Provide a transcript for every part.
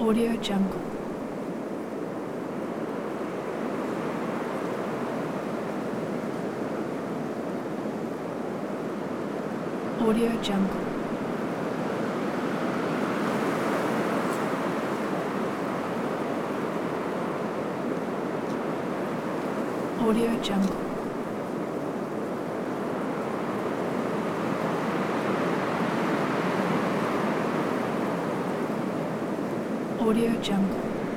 Audio Jungle. Audio Jungle. Audio Jungle. Audio Jungle.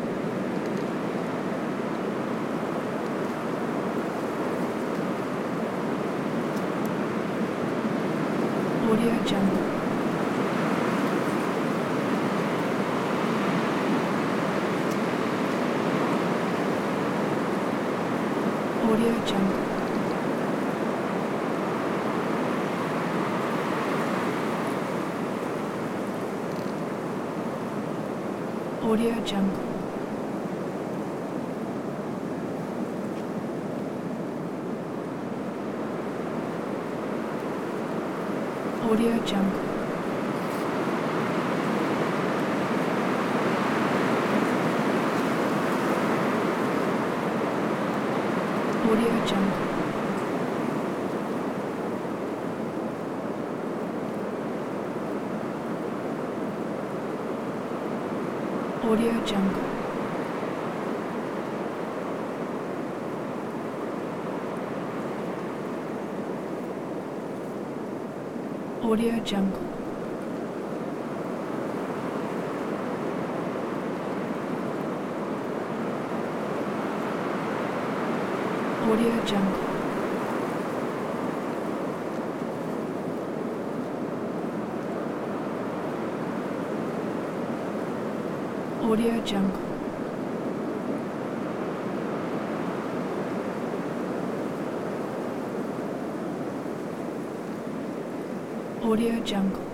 Audio Jungle. Audio Jungle. Audio Jungle. Audio Jungle. Audio Jungle. Audio Jungle. Audio Jungle. Audio Jungle. Audio Jungle. Audio Jungle.